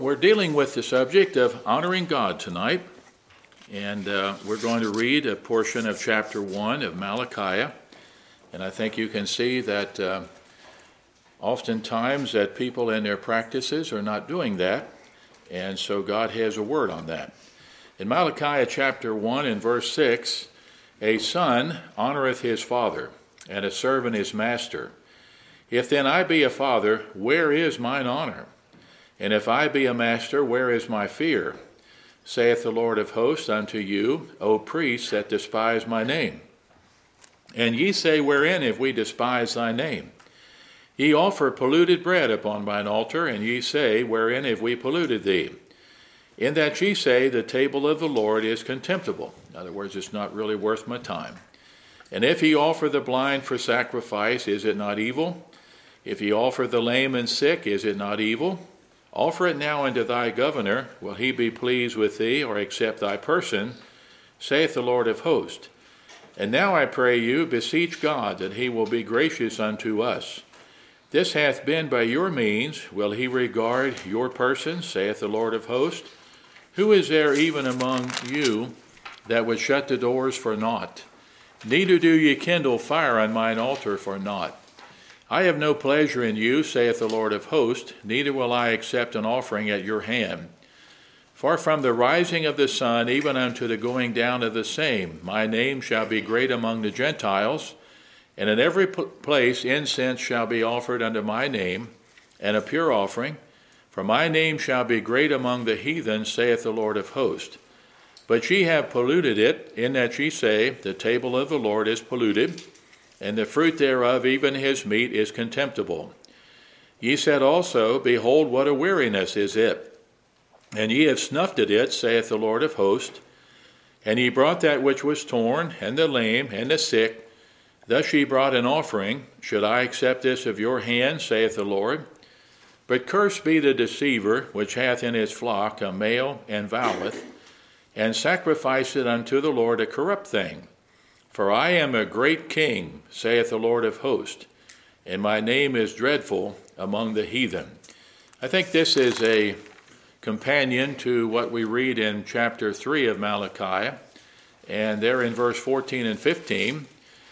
We're dealing with the subject of honoring God tonight, and we're going to read a portion of chapter 1 of Malachi, and I think you can see that oftentimes that people in their practices are not doing that, and so God has a word on that. In Malachi chapter 1 and verse 6, a son honoreth his father, and a servant his master. If then I be a father, where is mine honor? And if I be a master, where is my fear? Saith the Lord of hosts unto you, O priests that despise my name. And ye say, wherein have we despised thy name? Ye offer polluted bread upon mine altar, and ye say, wherein have we polluted thee? In that ye say, the table of the Lord is contemptible. In other words, it's not really worth my time. And if ye offer the blind for sacrifice, is it not evil? If ye offer the lame and sick, is it not evil? Offer it now unto thy governor. Will he be pleased with thee, or accept thy person? Saith the Lord of hosts. And now I pray you, beseech God, that he will be gracious unto us. This hath been by your means. Will he regard your person? Saith the Lord of hosts. Who is there even among you that would shut the doors for naught? Neither do ye kindle fire on mine altar for naught. I have no pleasure in you, saith the Lord of hosts, neither will I accept an offering at your hand. For from the rising of the sun even unto the going down of the same, my name shall be great among the Gentiles, and in every place incense shall be offered unto my name, and a pure offering. For my name shall be great among the heathen, saith the Lord of hosts. But ye have polluted it, in that ye say, the table of the Lord is polluted, and the fruit thereof, even his meat, is contemptible. Ye said also, behold, what a weariness is it! And ye have snuffed at it, saith the Lord of hosts. And ye brought that which was torn, and the lame, and the sick. Thus ye brought an offering. Should I accept this of your hand, saith the Lord? But cursed be the deceiver, which hath in his flock a male, and voweth, and sacrificeth unto the Lord a corrupt thing. For I am a great king, saith the Lord of hosts, and my name is dreadful among the heathen. I think this is a companion to what we read in chapter 3 of Malachi, and there in verse 14 and 15,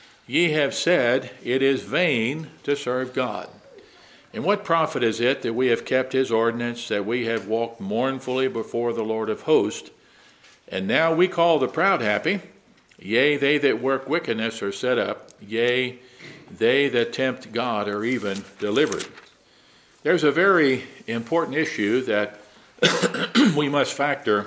ye have said, it is vain to serve God. And what profit is it that we have kept his ordinance, that we have walked mournfully before the Lord of hosts? And now we call the proud happy. Yea, they that work wickedness are set up. Yea, they that tempt God are even delivered. There's a very important issue that we must factor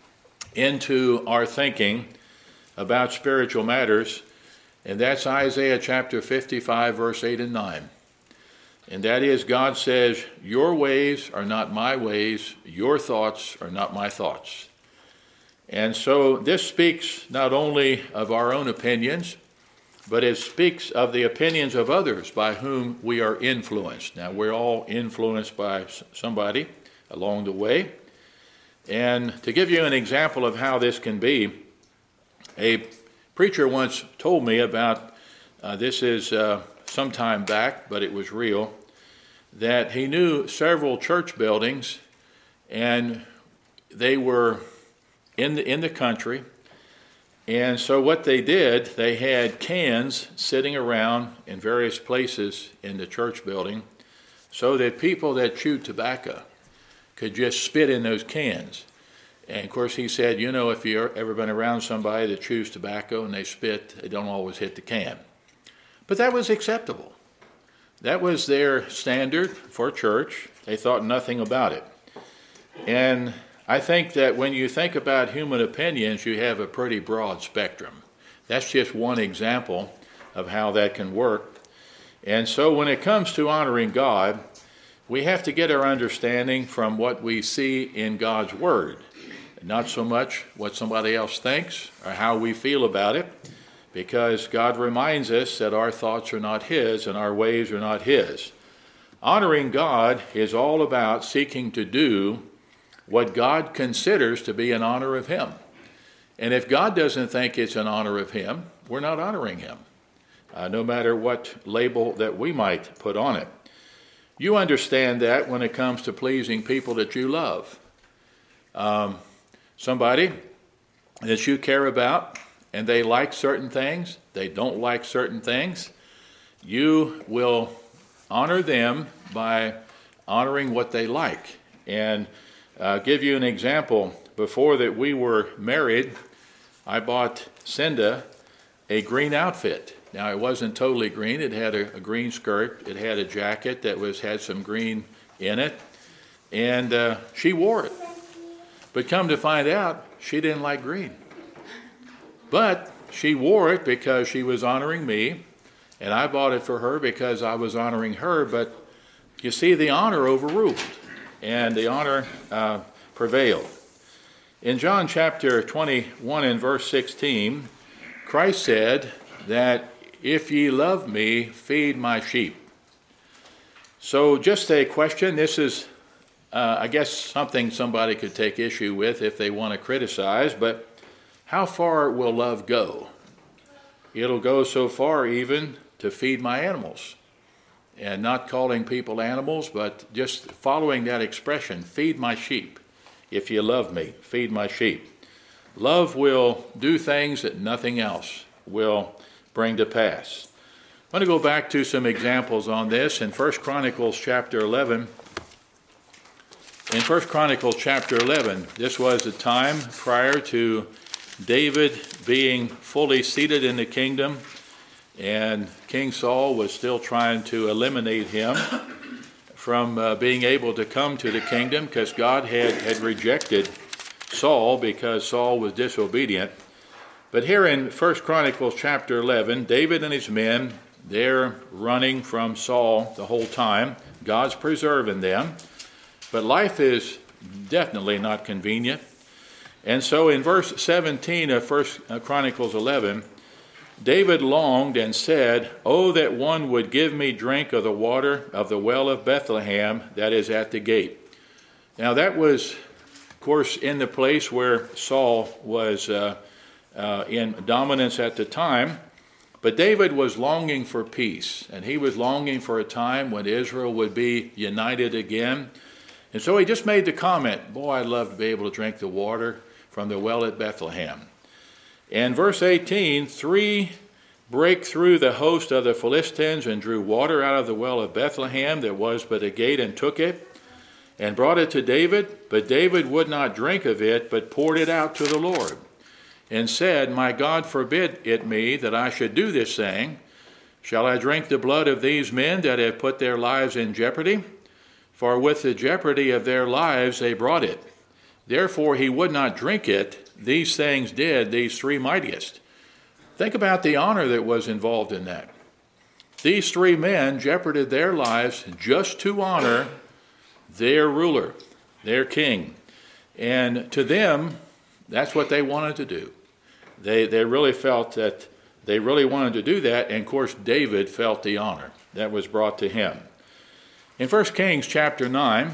into our thinking about spiritual matters, and that's Isaiah chapter 55, verse 8 and 9. And that is, God says, your ways are not my ways, your thoughts are not my thoughts. And so this speaks not only of our own opinions, but it speaks of the opinions of others by whom we are influenced. Now, we're all influenced by somebody along the way. And to give you an example of how this can be, a preacher once told me about, this is some time back, but it was real, that he knew several church buildings, and they were in the country. And so what they did, they had cans sitting around in various places in the church building so that people that chewed tobacco could just spit in those cans. And of course he said, you know, if you've ever been around somebody that chews tobacco and they spit, they don't always hit the can. But that was acceptable. That was their standard for church. They thought nothing about it. And I think that when you think about human opinions, you have a pretty broad spectrum. That's just one example of how that can work. And so when it comes to honoring God, we have to get our understanding from what we see in God's Word, not so much what somebody else thinks or how we feel about it, because God reminds us that our thoughts are not His and our ways are not His. Honoring God is all about seeking to do what God considers to be an honor of Him. And if God doesn't think it's an honor of Him, we're not honoring Him, no matter what label that we might put on it. You understand that when it comes to pleasing people that you love. Somebody that you care about, and they like certain things, they don't like certain things, you will honor them by honoring what they like. And give you an example. Before that we were married, I bought Cinda a green outfit. Now, it wasn't totally green. It had a green skirt. It had a jacket that had some green in it. And she wore it. But come to find out, she didn't like green. But she wore it because she was honoring me, and I bought it for her because I was honoring her. But you see, the honor overruled, and the honor prevailed. In John chapter 21 and verse 16, Christ said that, "If ye love me, feed my sheep." So just a question. This is, I guess, something somebody could take issue with if they want to criticize, but how far will love go? It'll go so far even to feed my animals. And not calling people animals, but just following that expression, feed my sheep. If you love me, feed my sheep. Love will do things that nothing else will bring to pass. I want to go back to some examples on this in 1 Chronicles chapter 11. In 1 Chronicles chapter 11, this was a time prior to David being fully seated in the kingdom, and King Saul was still trying to eliminate him from being able to come to the kingdom, because God had rejected Saul because Saul was disobedient. But here in 1 Chronicles chapter 11, David and his men, they're running from Saul the whole time. God's preserving them. But life is definitely not convenient. And so in verse 17 of 1 Chronicles 11, David longed and said, "Oh, that one would give me drink of the water of the well of Bethlehem that is at the gate." Now that was, of course, in the place where Saul was in dominance at the time. But David was longing for peace, and he was longing for a time when Israel would be united again. And so he just made the comment, "Boy, I'd love to be able to drink the water from the well at Bethlehem." And verse 18, 3 brake through the host of the Philistines and drew water out of the well of Bethlehem that was but a gate, and took it and brought it to David. But David would not drink of it, but poured it out to the Lord, and said, "My God forbid it me that I should do this thing. Shall I drink the blood of these men that have put their lives in jeopardy? For with the jeopardy of their lives they brought it." Therefore he would not drink it. These things did these three mightiest. Think about the honor that was involved in that. These three men jeoparded their lives just to honor their ruler, their king. And to them, that's what they wanted to do. They really felt that they really wanted to do that. And of course, David felt the honor that was brought to him. In 1 Kings chapter 9,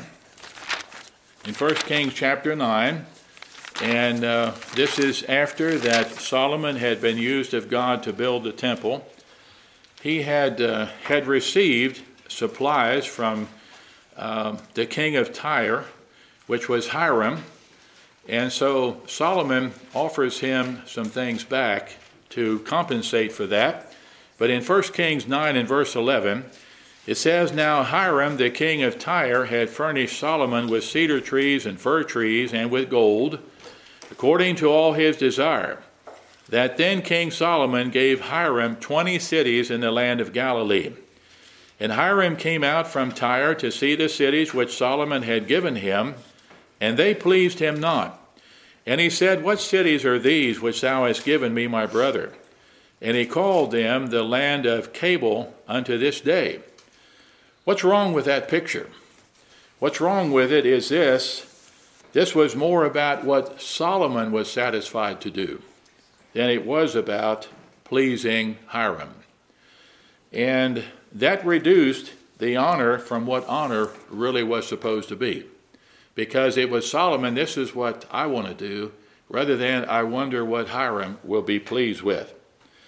and this is after that Solomon had been used of God to build the temple. He had received supplies from the king of Tyre, which was Hiram. And so Solomon offers him some things back to compensate for that. But in 1 Kings 9 and verse 11, it says, "Now Hiram the king of Tyre had furnished Solomon with cedar trees and fir trees and with gold, according to all his desire. That then King Solomon gave Hiram 20 cities in the land of Galilee. And Hiram came out from Tyre to see the cities which Solomon had given him, and they pleased him not. And he said, What cities are these which thou hast given me, my brother? And he called them the land of Cabul unto this day." What's wrong with that picture? What's wrong with it is this. This was more about what Solomon was satisfied to do than it was about pleasing Hiram. And that reduced the honor from what honor really was supposed to be. Because it was Solomon, this is what I want to do, rather than I wonder what Hiram will be pleased with.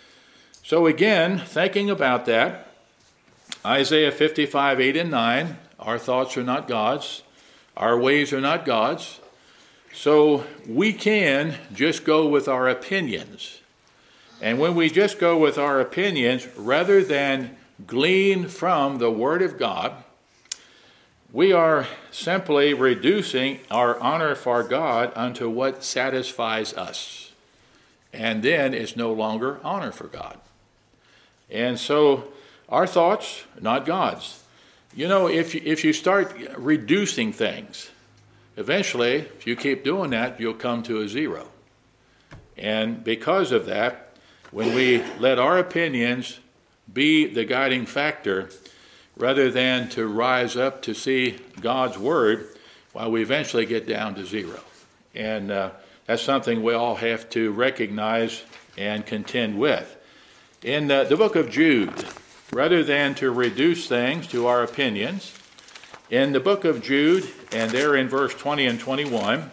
So again, thinking about that, Isaiah 55, 8 and 9, Our thoughts are not God's. Our ways are not God's. So we can just go with our opinions. And when we just go with our opinions, rather than glean from the Word of God, we are simply reducing our honor for God unto what satisfies us. And then it's no longer honor for God. And so our thoughts, not God's. You know, if you start reducing things, eventually, if you keep doing that, you'll come to a zero. And because of that, when we let our opinions be the guiding factor, rather than to rise up to see God's Word, well, we eventually get down to zero. And that's something we all have to recognize and contend with. In the book of Jude, rather than to reduce things to our opinions, in the book of Jude, and there in verse 20 and 21,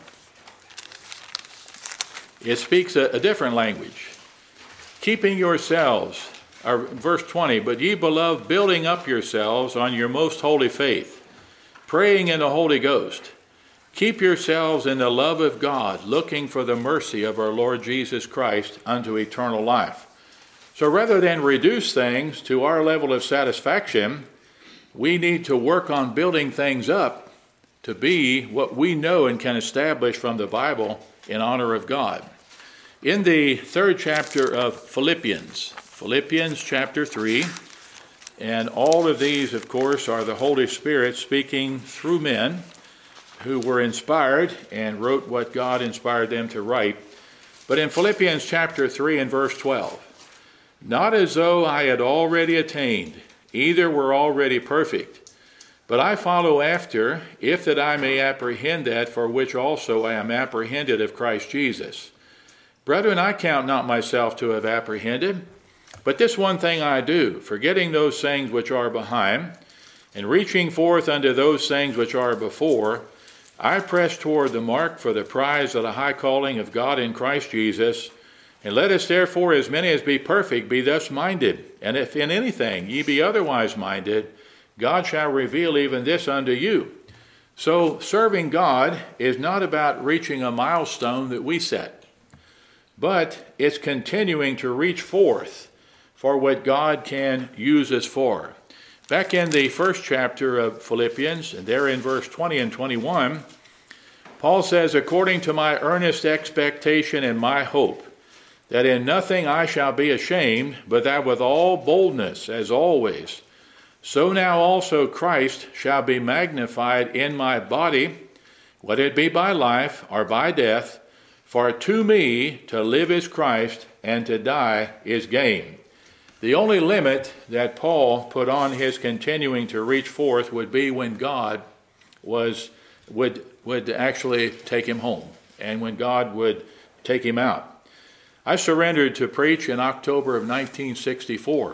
it speaks a different language. Keeping yourselves, or verse 20, but ye beloved, building up yourselves on your most holy faith, praying in the Holy Ghost. Keep yourselves in the love of God, looking for the mercy of our Lord Jesus Christ unto eternal life. So rather than reduce things to our level of satisfaction, we need to work on building things up to be what we know and can establish from the Bible in honor of God. In the third chapter of Philippians chapter 3, and all of these, of course, are the Holy Spirit speaking through men who were inspired and wrote what God inspired them to write. But in Philippians chapter 3 and verse 12, not as though I had already attained, either were already perfect, but I follow after, if that I may apprehend that for which also I am apprehended of Christ Jesus. Brethren, I count not myself to have apprehended, but this one thing I do, forgetting those things which are behind, and reaching forth unto those things which are before, I press toward the mark for the prize of the high calling of God in Christ Jesus. And let us therefore, as many as be perfect, be thus minded. And if in anything ye be otherwise minded, God shall reveal even this unto you. So serving God is not about reaching a milestone that we set, but it's continuing to reach forth for what God can use us for. Back in the first chapter of Philippians, and there in verse 20 and 21, Paul says, according to my earnest expectation and my hope, that in nothing I shall be ashamed, but that with all boldness, as always, so now also Christ shall be magnified in my body, whether it be by life or by death, for to me to live is Christ, and to die is gain. The only limit that Paul put on his continuing to reach forth would be when God would actually take him home, and when God would take him out. I surrendered to preach in October of 1964,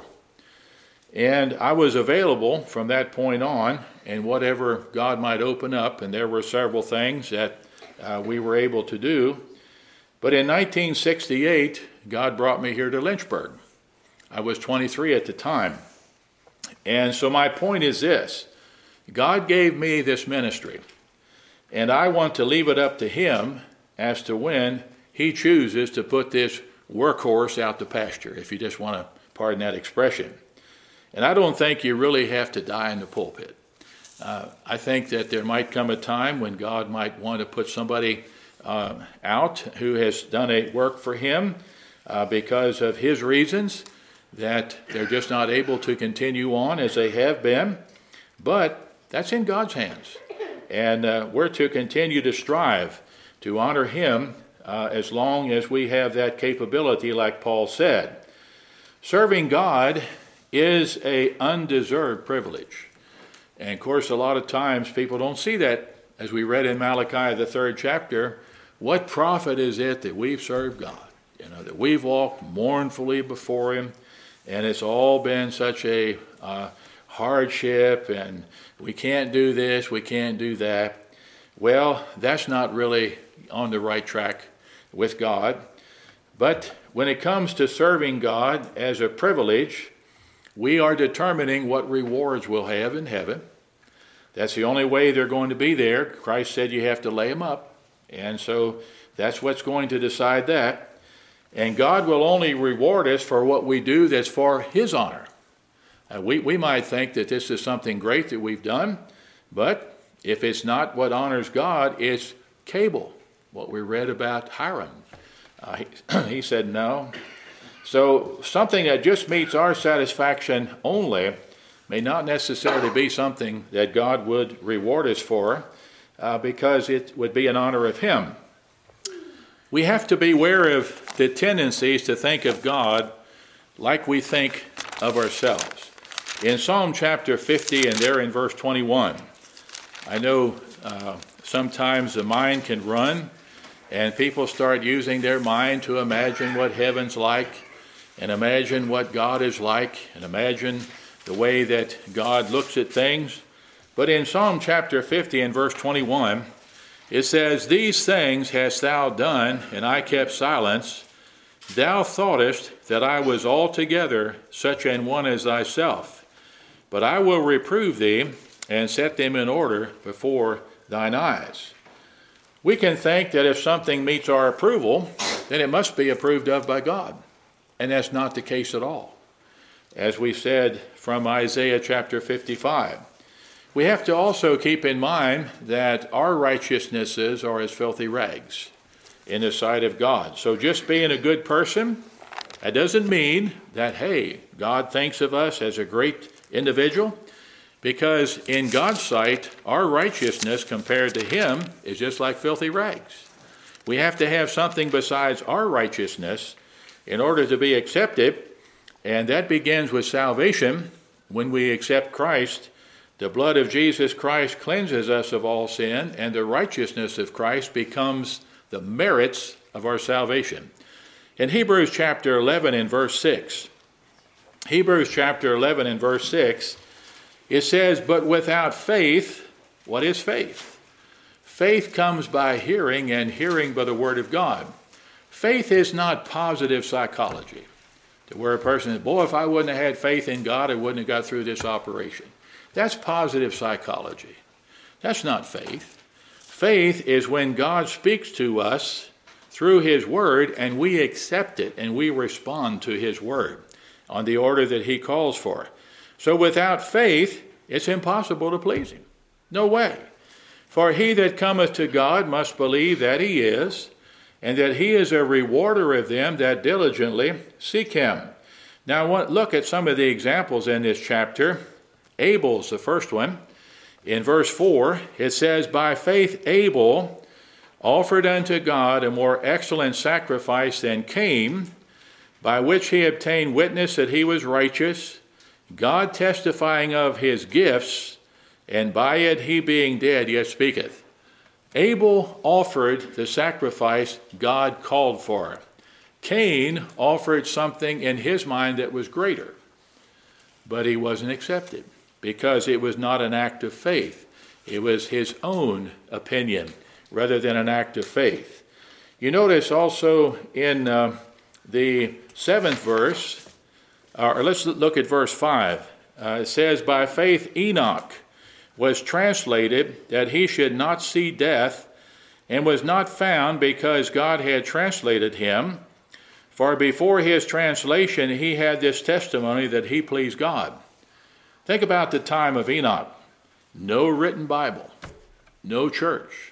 and I was available from that point on, and whatever God might open up, and there were several things that we were able to do. But in 1968, God brought me here to Lynchburg. I was 23 at the time. And so my point is this: God gave me this ministry, and I want to leave it up to Him as to when He chooses to put this workhorse out to pasture, if you just want to pardon that expression. And I don't think you really have to die in the pulpit. I think that there might come a time when God might want to put somebody out who has done a work for Him because of His reasons, that they're just not able to continue on as they have been. But that's in God's hands. And we're to continue to strive to honor Him as long as we have that capability, like Paul said. Serving God is an undeserved privilege. And of course, a lot of times people don't see that. As we read in Malachi, the 3rd chapter, what profit is it that we've served God? You know, that we've walked mournfully before Him, and it's all been such a hardship, and we can't do this, we can't do that. Well, that's not really on the right track with God. But when it comes to serving God as a privilege, we are determining what rewards we'll have in heaven. That's the only way they're going to be there. Christ said you have to lay them up. And so that's what's going to decide that. And God will only reward us for what we do that's for his honor. We might think that this is something great that we've done, but if it's not what honors God, it's cable, what we read about Hiram. He said no. So something that just meets our satisfaction only may not necessarily be something that God would reward us for, because it would be in honor of him. We have to beware of the tendencies to think of God like we think of ourselves. In Psalm chapter 50 and there in verse 21, I know sometimes the mind can run and people start using their mind to imagine what heaven's like and imagine what God is like and imagine the way that God looks at things. But in Psalm chapter 50 and verse 21, it says, "These things hast thou done, and I kept silence. Thou thoughtest that I was altogether such an one as thyself. But I will reprove thee, and set them in order before thine eyes." We can think that if something meets our approval, then it must be approved of by God. And that's not the case at all. As we said from Isaiah chapter 55. We have to also keep in mind that our righteousnesses are as filthy rags in the sight of God. So just being a good person, that doesn't mean that, hey, God thinks of us as a great individual, because in God's sight, our righteousness compared to him is just like filthy rags. We have to have something besides our righteousness in order to be accepted, and that begins with salvation. When we accept Christ, the blood of Jesus Christ cleanses us of all sin, and the righteousness of Christ becomes the merits of our salvation. In Hebrews chapter 11 and verse 6, Hebrews chapter 11 and verse 6, it says, "But without faith," what is faith? Faith comes by hearing, and hearing by the word of God. Faith is not positive psychology, to where a person says, boy, if I wouldn't have had faith in God, I wouldn't have got through this operation. That's positive psychology. That's not faith. Faith is when God speaks to us through his word, and we accept it, and we respond to his word on the order that he calls for. So without faith, it's impossible to please him. No way. For he that cometh to God must believe that he is, and that he is a rewarder of them that diligently seek him. Now look at some of the examples in this chapter. Abel's the first one. In verse 4, it says, "By faith Abel offered unto God a more excellent sacrifice than Cain, by which he obtained witness that he was righteous, God testifying of his gifts, and by it he being dead yet speaketh." Abel offered the sacrifice God called for. Cain offered something in his mind that was greater, but he wasn't accepted because it was not an act of faith. It was his own opinion rather than an act of faith. You notice also in the 7th verse, or let's look at verse 5. It says, "By faith Enoch was translated that he should not see death, and was not found because God had translated him. For before his translation he had this testimony that he pleased God." Think about the time of Enoch. No written Bible, no church.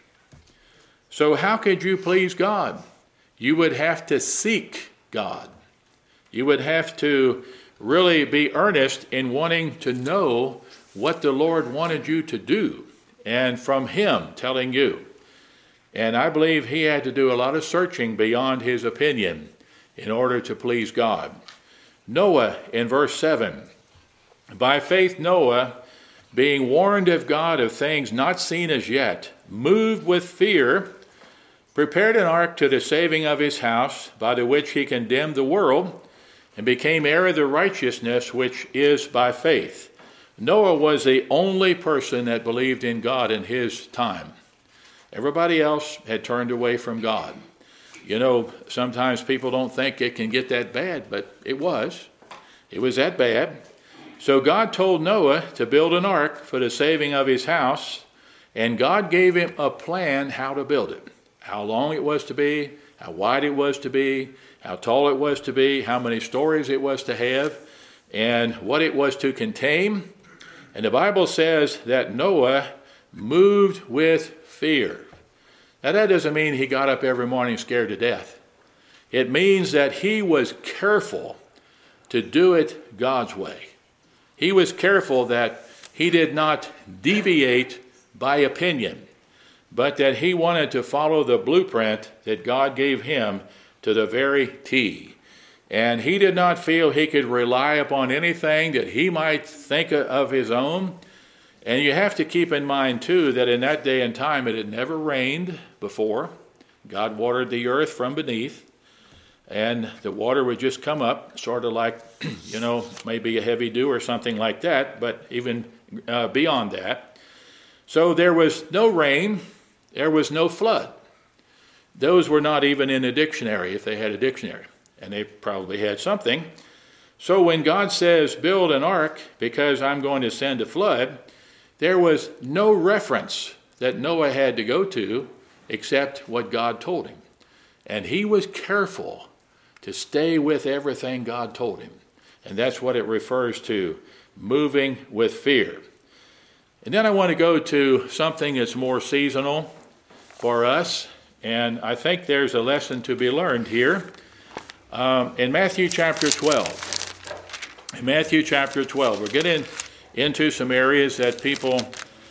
So how could you please God? You would have to seek God. You would have to really be earnest in wanting to know what the Lord wanted you to do, and from him telling you. And I believe he had to do a lot of searching beyond his opinion in order to please God. Noah in verse 7, "By faith Noah, being warned of God of things not seen as yet, moved with fear, prepared an ark to the saving of his house, by the which he condemned the world, and became heir of the righteousness which is by faith." Noah was the only person that believed in God in his time. Everybody else had turned away from God. You know, sometimes people don't think it can get that bad, but it was. It was that bad. So God told Noah to build an ark for the saving of his house, and God gave him a plan how to build it. How long it was to be, how wide it was to be, how tall it was to be, how many stories it was to have, and what it was to contain. And the Bible says that Noah moved with fear. Now that doesn't mean he got up every morning scared to death. It means that he was careful to do it God's way. He was careful that he did not deviate by opinion, but that he wanted to follow the blueprint that God gave him to the very T. And he did not feel he could rely upon anything that he might think of his own. And you have to keep in mind, too, that in that day and time it had never rained before. God watered the earth from beneath, and the water would just come up, sort of like, maybe a heavy dew or something like that, but even beyond that. So there was no rain, there was no flood. Those were not even in a dictionary, if they had a dictionary, and they probably had something. So when God says, build an ark because I'm going to send a flood, there was no reference that Noah had to go to except what God told him. And he was careful to stay with everything God told him. And that's what it refers to, moving with fear. And then I want to go to something that's more seasonal for us. And I think there's a lesson to be learned here. In Matthew chapter 12. In Matthew chapter 12, we're getting into some areas that people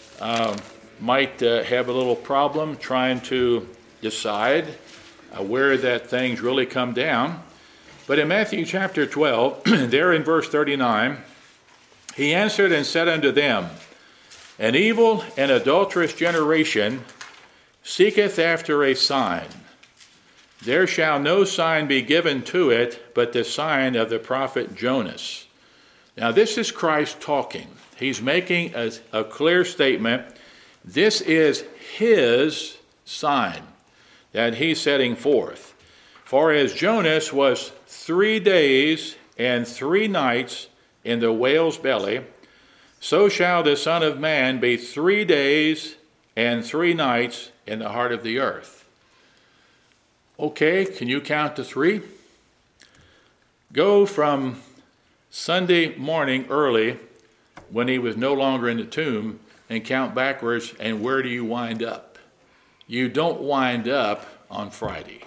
might have a little problem trying to decide where that things really come down. But in Matthew chapter 12, there in verse 39, he answered and said unto them, an evil and adulterous generation seeketh after a sign. There shall no sign be given to it, but the sign of the prophet Jonas. Now this is Christ talking. He's making a clear statement. This is his sign that he's setting forth. For as Jonas was 3 days and 3 nights in the whale's belly, so shall the Son of Man be 3 days and 3 nights in the heart of the earth. Okay, can you count to 3? Go from Sunday morning early, when he was no longer in the tomb, and count backwards, and where do you wind up? You don't wind up on Friday.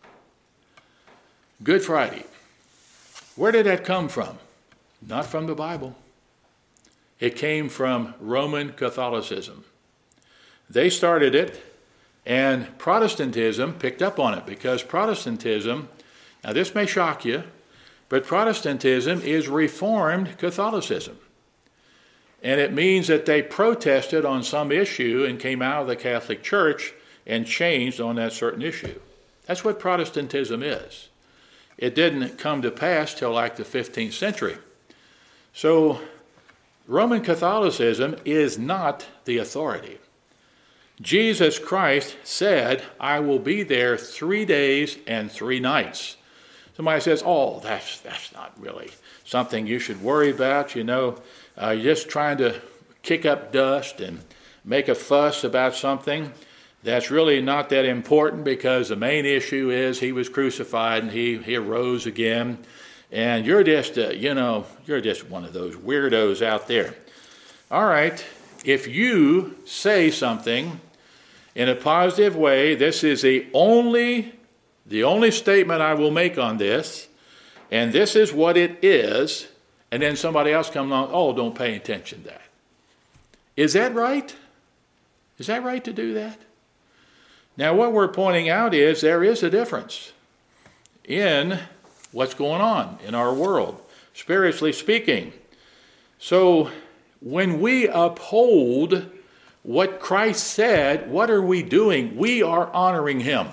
Good Friday. Where did that come from? Not from the Bible. It came from Roman Catholicism. They started it, and Protestantism picked up on it, because Protestantism, now this may shock you, but Protestantism is Reformed Catholicism. And it means that they protested on some issue and came out of the Catholic Church and changed on that certain issue. That's what Protestantism is. It didn't come to pass till like the 15th century. So Roman Catholicism is not the authority. Jesus Christ said, I will be there 3 days and 3 nights. Somebody says, oh, that's not really something you should worry about. You're just trying to kick up dust and make a fuss about something that's really not that important, because the main issue is he was crucified and he arose again. And you're just, you're just one of those weirdos out there. All right, if you say something in a positive way, this is the only statement I will make on this, and this is what it is, and then somebody else comes along, oh, don't pay attention to that. Is that right? Is that right to do that? Now, what we're pointing out is there is a difference in what's going on in our world, spiritually speaking. So when we uphold what Christ said, what are we doing? We are honoring him.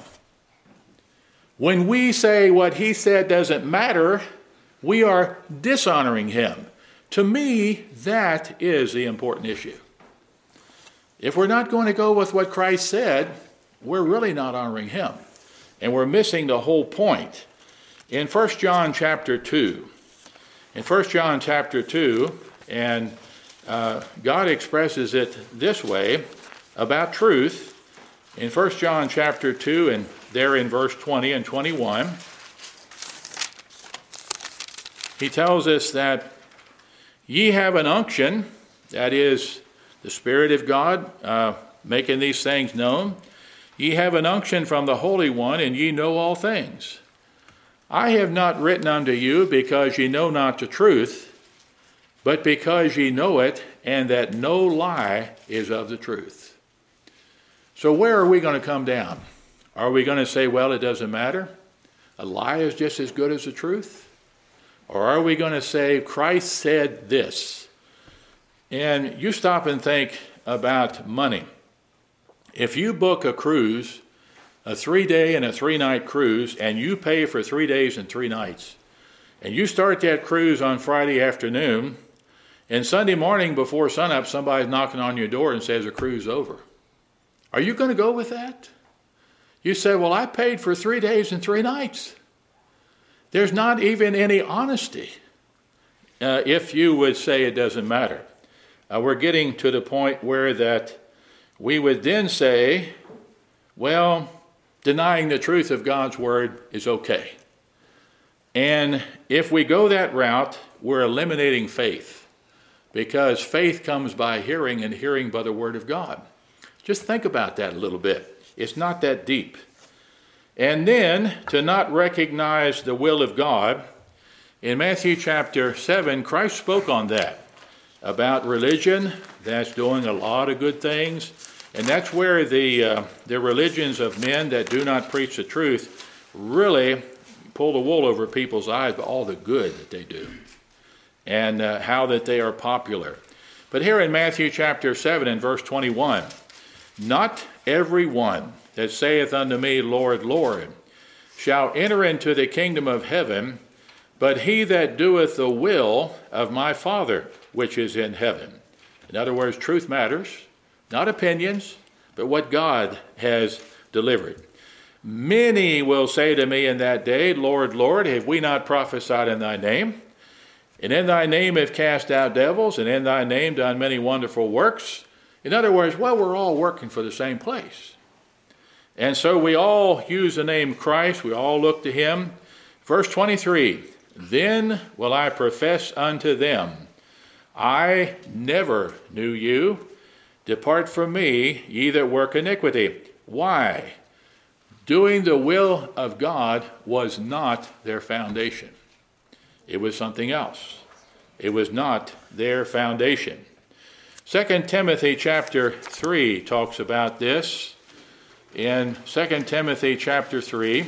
When we say what he said doesn't matter, we are dishonoring him. To me, that is the important issue. If we're not going to go with what Christ said, we're really not honoring him. And we're missing the whole point. In 1 John chapter 2, And God expresses it this way about truth in 1 John chapter 2 and there in verse 20 and 21. He tells us that ye have an unction, that is the Spirit of God making these things known. Ye have an unction from the Holy One, and ye know all things. I have not written unto you because ye know not the truth, but because ye know it, and that no lie is of the truth. So where are we going to come down? Are we going to say, well, it doesn't matter? A lie is just as good as the truth? Or are we going to say, Christ said this? And you stop and think about money. If you book a cruise, a 3-day and a 3-night cruise, and you pay for 3 days and 3 nights, and you start that cruise on Friday afternoon, and Sunday morning before sunup, somebody's knocking on your door and says the cruise is over. Are you going to go with that? You say, well, I paid for 3 days and 3 nights. There's not even any honesty if you would say it doesn't matter. We're getting to the point where that we would then say, well, denying the truth of God's word is okay. And if we go that route, we're eliminating faith, because faith comes by hearing, and hearing by the word of God. Just think about that a little bit. It's not that deep. And then to not recognize the will of God, in Matthew chapter 7, Christ spoke on that, about religion that's doing a lot of good things. And that's where the religions of men that do not preach the truth really pull the wool over people's eyes by all the good that they do and how that they are popular. But here in Matthew chapter 7 and verse 21, not every one that saith unto me, Lord, Lord, shall enter into the kingdom of heaven, but he that doeth the will of my Father which is in heaven. In other words, truth matters. Not opinions, but what God has delivered. Many will say to me in that day, Lord, Lord, have we not prophesied in thy name? And in thy name have cast out devils, and in thy name done many wonderful works. In other words, well, we're all working for the same place. And so we all use the name Christ. We all look to him. Verse 23, then will I profess unto them, I never knew you. Depart from me, ye that work iniquity. Why? Doing the will of God was not their foundation. It was something else. It was not their foundation. 2 Timothy chapter 3 talks about this. In 2 Timothy chapter 3,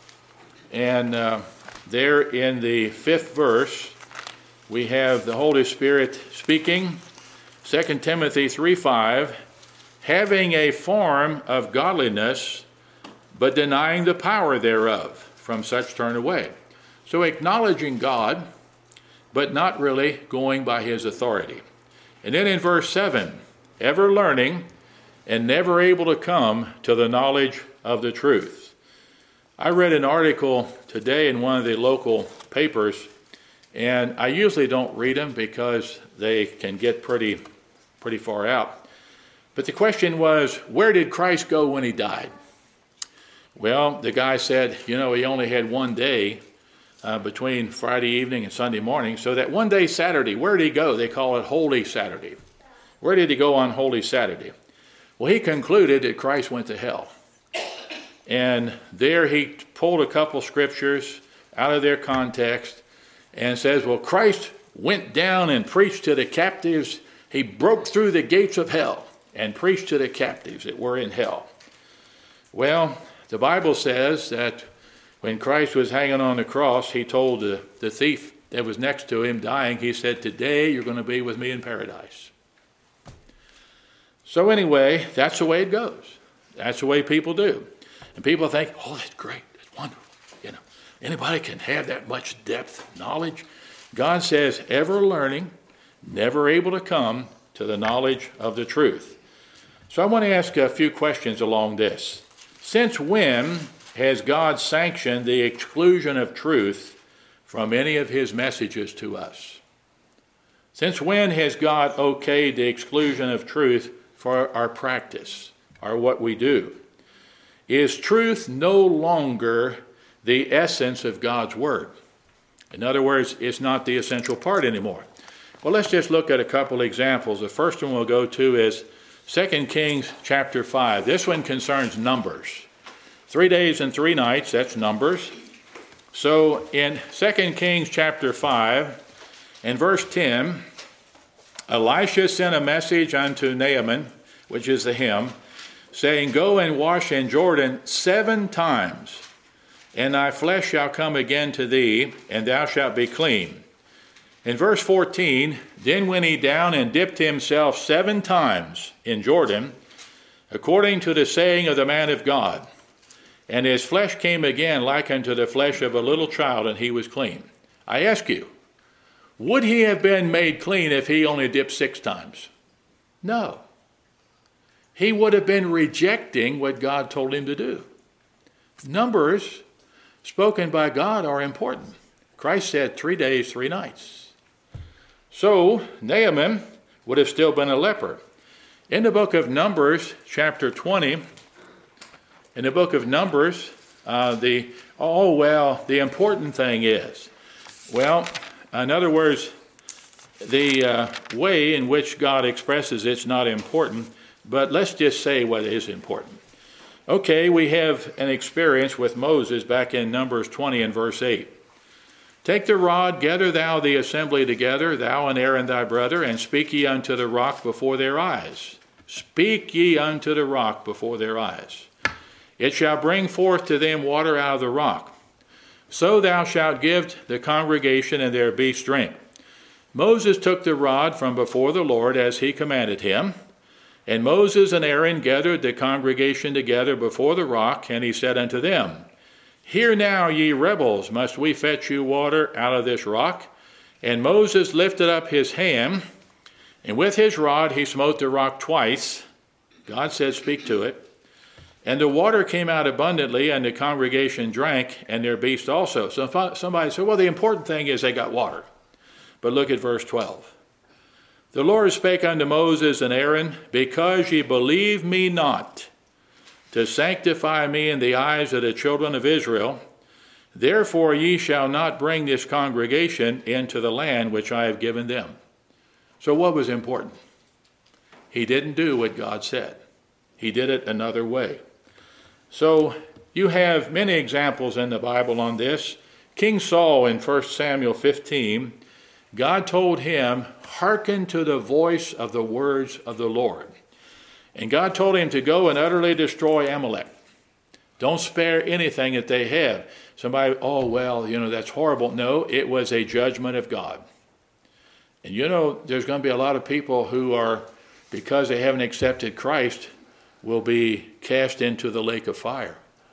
and there in the 5th verse, we have the Holy Spirit speaking. 2 Timothy 3:5, having a form of godliness, but denying the power thereof, from such turn away. So acknowledging God, but not really going by his authority. And then in verse 7, ever learning and never able to come to the knowledge of the truth. I read an article today in one of the local papers, and I usually don't read them because they can get pretty far out. But the question was, where did Christ go when he died? Well, the guy said, he only had 1 day between Friday evening and Sunday morning. So that 1 day Saturday, where did he go? They call it Holy Saturday. Where did he go on Holy Saturday? Well, he concluded that Christ went to hell. And there he pulled a couple scriptures out of their context and says, well, Christ went down and preached to the captives. He broke through the gates of hell and preached to the captives that were in hell. Well, the Bible says that when Christ was hanging on the cross, he told the thief that was next to him dying, he said, today you're going to be with me in paradise. So anyway, that's the way it goes. That's the way people do. And people think, oh, that's great. That's wonderful. Anybody can have that much depth of knowledge. God says, ever learning, never able to come to the knowledge of the truth. So I want to ask a few questions along this. Since when has God sanctioned the exclusion of truth from any of his messages to us? Since when has God okayed the exclusion of truth for our practice, or what we do? Is truth no longer the essence of God's word? In other words, it's not the essential part anymore. Well, let's just look at a couple examples. The first one we'll go to is 2 Kings chapter 5. This one concerns numbers. 3 days and 3 nights, that's numbers. So in 2 Kings chapter 5 and verse 10, Elisha sent a message unto Naaman, which is the hymn, saying, Go and wash in Jordan 7 times, and thy flesh shall come again to thee, and thou shalt be clean. In verse 14, then went he down and dipped himself 7 times in Jordan, according to the saying of the man of God. And his flesh came again like unto the flesh of a little child, and he was clean. I ask you, would he have been made clean if he only dipped 6 times? No. He would have been rejecting what God told him to do. Numbers spoken by God are important. Christ said 3 days, 3 nights. So Naaman would have still been a leper. In the book of Numbers, chapter 20, in the book of Numbers, the important thing is, in other words, the way in which God expresses it's not important, but let's just say what is important. Okay, we have an experience with Moses back in Numbers 20 and verse 8. Take the rod, gather thou the assembly together, thou and Aaron thy brother, and speak ye unto the rock before their eyes. Speak ye unto the rock before their eyes. It shall bring forth to them water out of the rock. So thou shalt give the congregation and their beasts drink. Moses took the rod from before the Lord as he commanded him. And Moses and Aaron gathered the congregation together before the rock, and he said unto them, Hear now, ye rebels, must we fetch you water out of this rock? And Moses lifted up his hand, and with his rod he smote the rock twice. God said, Speak to it. And the water came out abundantly, and the congregation drank, and their beasts also. So somebody said, well, the important thing is they got water. But look at verse 12. The Lord spake unto Moses and Aaron, Because ye believe me not, to sanctify me in the eyes of the children of Israel, therefore ye shall not bring this congregation into the land which I have given them. So what was important? He didn't do what God said. He did it another way. So you have many examples in the Bible on this. King Saul in 1 Samuel 15, God told him, Hearken to the voice of the words of the Lord. And God told him to go and utterly destroy Amalek. Don't spare anything that they have. Somebody, that's horrible. No, it was a judgment of God. And there's going to be a lot of people who are, because they haven't accepted Christ, will be cast into the lake of fire.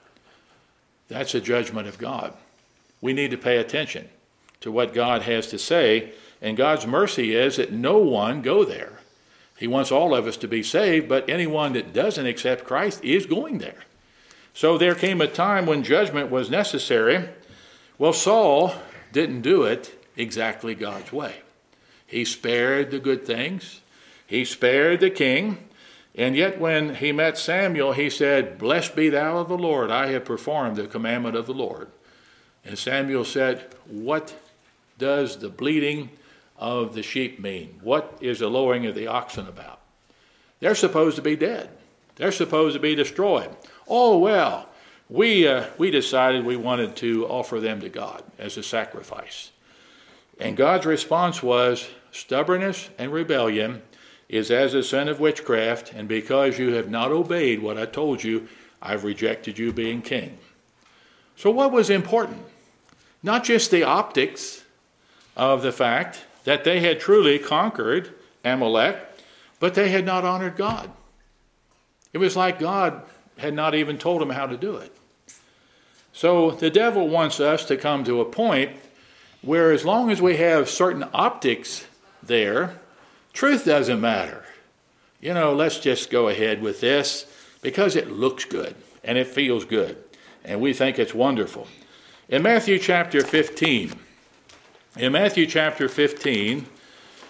That's a judgment of God. We need to pay attention to what God has to say, and God's mercy is that no one go there. He wants all of us to be saved, but anyone that doesn't accept Christ is going there. So there came a time when judgment was necessary. Well, Saul didn't do it exactly God's way. He spared the good things. He spared the king. And yet when he met Samuel, he said, Blessed be thou of the Lord. I have performed the commandment of the Lord. And Samuel said, What does the bleating of the sheep mean? What is the lowing of the oxen about? They're supposed to be dead. They're supposed to be destroyed. Oh, well, we decided we wanted to offer them to God as a sacrifice. And God's response was, Stubbornness and rebellion is as a sin of witchcraft, and because you have not obeyed what I told you, I've rejected you being king. So what was important? Not just the optics of the fact that they had truly conquered Amalek, but they had not honored God. It was like God had not even told them how to do it. So the devil wants us to come to a point where as long as we have certain optics there, truth doesn't matter. Let's just go ahead with this because it looks good and it feels good and we think it's wonderful. In Matthew chapter 15,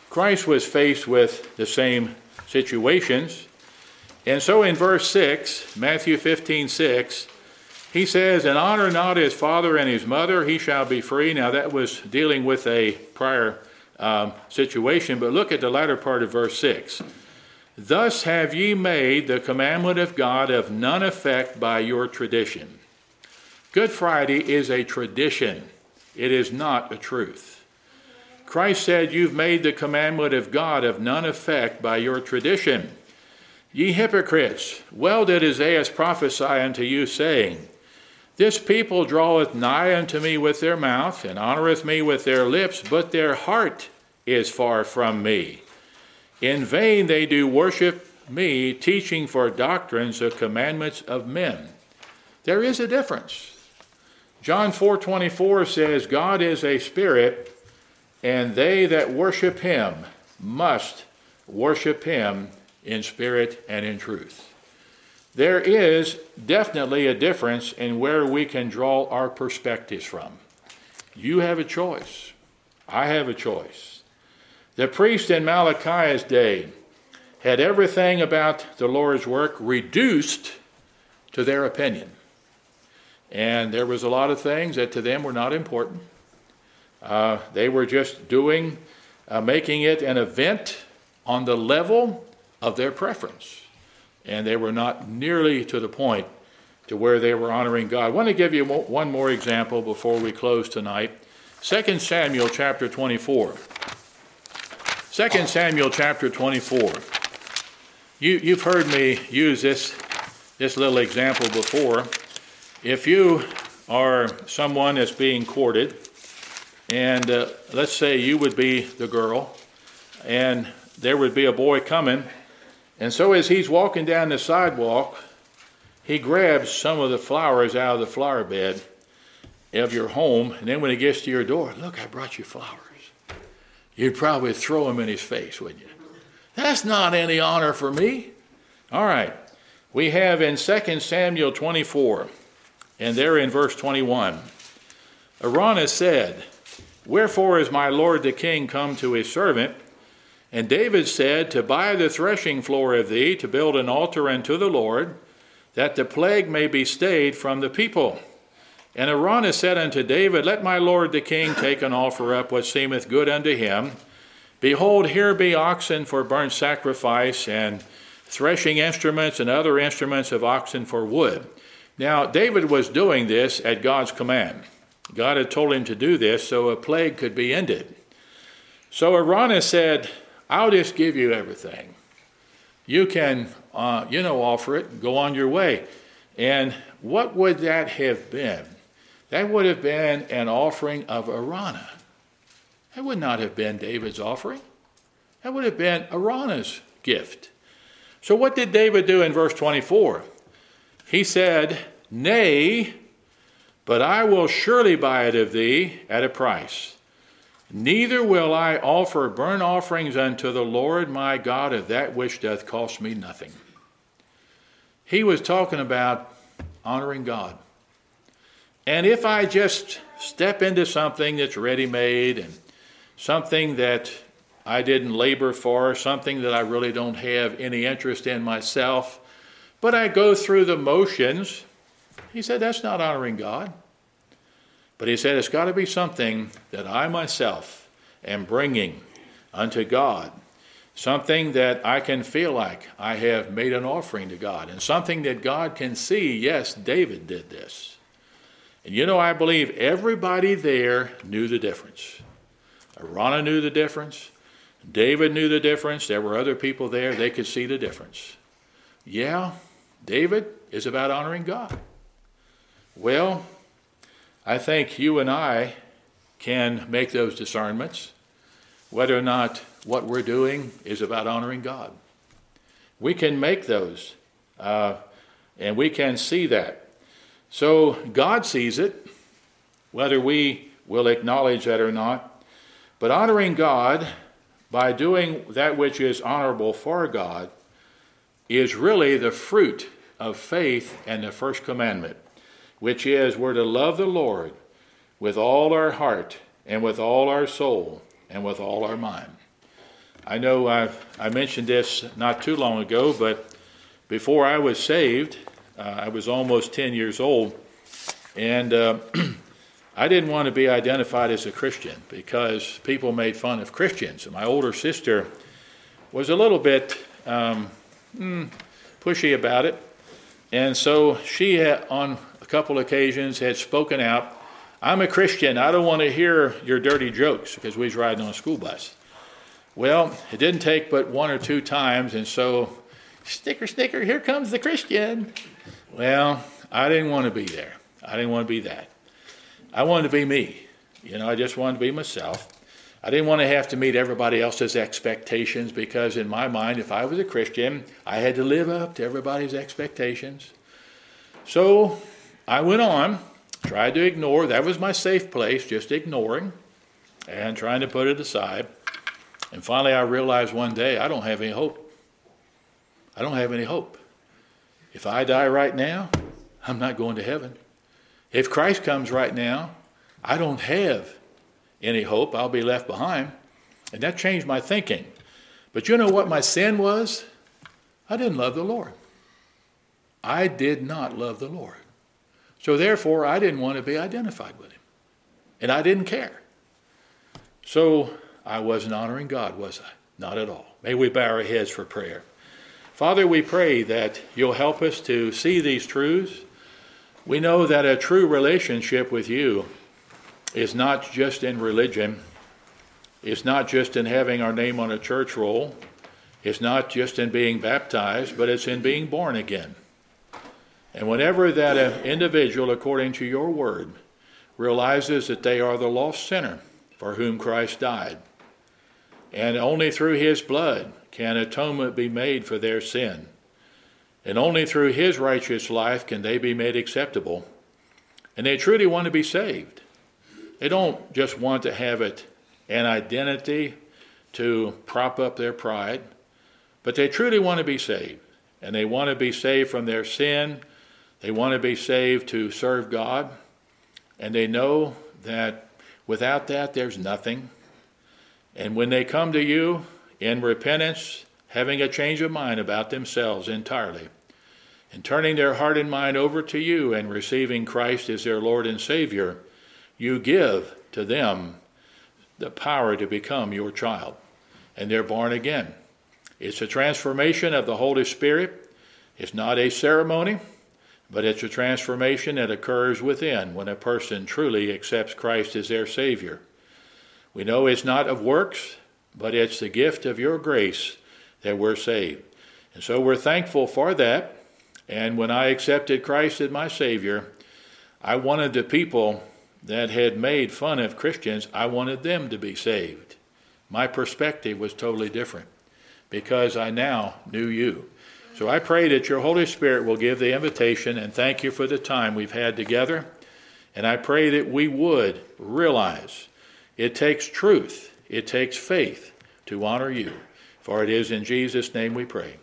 Christ was faced with the same situations. And so in verse 6, Matthew 15:6, he says, "And honor not his father and his mother, he shall be free." Now that was dealing with a prior situation, but look at the latter part of verse 6. "Thus have ye made the commandment of God of none effect by your tradition." Good Friday is a tradition. It is not a truth. Christ said, "You've made the commandment of God of none effect by your tradition. Ye hypocrites, well did Isaiah prophesy unto you, saying, This people draweth nigh unto me with their mouth, and honoreth me with their lips, but their heart is far from me. In vain they do worship me, teaching for doctrines the commandments of men." There is a difference. John 4:24 says, "God is a spirit, and they that worship him must worship him in spirit and in truth." There is definitely a difference in where we can draw our perspectives from. You have a choice. I have a choice. The priest in Malachi's day had everything about the Lord's work reduced to their opinion. And there was a lot of things that to them were not important. They were just making it an event on the level of their preference. And they were not nearly to the point to where they were honoring God. I want to give you one more example before we close tonight. 2 Samuel chapter 24. 2 Samuel chapter 24. You've heard me use this little example before. If you are someone that's being courted, and let's say you would be the girl, and there would be a boy coming, and so as he's walking down the sidewalk, he grabs some of the flowers out of the flower bed of your home, and then when he gets to your door, "Look, I brought you flowers." You'd probably throw them in his face, wouldn't you? "That's not any honor for me." All right. We have in 2 Samuel 24, and there in verse 21, "Araunah said, Wherefore is my lord the king come to his servant? And David said, To buy the threshing floor of thee, to build an altar unto the Lord, that the plague may be stayed from the people. And Araunah said unto David, Let my lord the king take and offer up what seemeth good unto him. Behold, here be oxen for burnt sacrifice, and threshing instruments and other instruments of oxen for wood." Now, David was doing this at God's command. God had told him to do this so a plague could be ended. So Araunah said, "I'll just give you everything. You can, offer it, go on your way." And what would that have been? That would have been an offering of Araunah. That would not have been David's offering. That would have been Araunah's gift. So what did David do in verse 24? He said, "Nay, but I will surely buy it of thee at a price. Neither will I offer burnt offerings unto the Lord my God of that which doth cost me nothing." He was talking about honoring God. And if I just step into something that's ready-made and something that I didn't labor for, something that I really don't have any interest in myself, but I go through the motions, he said, that's not honoring God. But he said, it's got to be something that I myself am bringing unto God, something that I can feel like I have made an offering to God, and something that God can see, yes, David did this. And I believe everybody there knew the difference. Araunah knew the difference. David knew the difference. There were other people there. They could see the difference. Yeah, David is about honoring God. Well, I think you and I can make those discernments, whether or not what we're doing is about honoring God. We can make those, and we can see that. So God sees it, whether we will acknowledge that or not. But honoring God by doing that which is honorable for God is really the fruit of faith and the first commandment, which is we're to love the Lord with all our heart and with all our soul and with all our mind. I know I mentioned this not too long ago, but before I was saved, I was almost 10 years old, and I didn't want to be identified as a Christian because people made fun of Christians. And my older sister was a little bit pushy about it, and so she had, on a couple occasions, had spoken out, "I'm a Christian, I don't want to hear your dirty jokes," because we was riding on a school bus. Well, it didn't take but one or two times, and so, snicker, snicker, here comes the Christian. Well, I didn't want to be there. I didn't want to be that. I wanted to be me. I just wanted to be myself. I didn't want to have to meet everybody else's expectations, because in my mind, if I was a Christian, I had to live up to everybody's expectations. So I went on, tried to ignore. That was my safe place, just ignoring and trying to put it aside. And finally I realized one day, I don't have any hope. I don't have any hope. If I die right now, I'm not going to heaven. If Christ comes right now, I don't have any hope. I'll be left behind. And that changed my thinking. But you know what my sin was? I didn't love the Lord. I did not love the Lord. So therefore, I didn't want to be identified with him. And I didn't care. So I wasn't honoring God, was I? Not at all. May we bow our heads for prayer. Father, we pray that you'll help us to see these truths. We know that a true relationship with you is not just in religion. It's not just in having our name on a church roll. It's not just in being baptized, but it's in being born again. And whenever that individual, according to your word, realizes that they are the lost sinner for whom Christ died, and only through his blood can atonement be made for their sin, and only through his righteous life can they be made acceptable, and they truly want to be saved. They don't just want to have it an identity to prop up their pride, but they truly want to be saved, and they want to be saved from their sin. They want to be saved to serve God, and they know that without that there's nothing. And when they come to you in repentance, having a change of mind about themselves entirely, and turning their heart and mind over to you and receiving Christ as their Lord and Savior, you give to them the power to become your child, and they're born again. It's a transformation of the Holy Spirit. It's not a ceremony, but it's a transformation that occurs within when a person truly accepts Christ as their Savior. We know it's not of works, but it's the gift of your grace that we're saved. And so we're thankful for that. And when I accepted Christ as my Savior, I wanted the people that had made fun of Christians, I wanted them to be saved. My perspective was totally different because I now knew you. So I pray that your Holy Spirit will give the invitation, and thank you for the time we've had together. And I pray that we would realize it takes truth, it takes faith to honor you. For it is in Jesus' name we pray.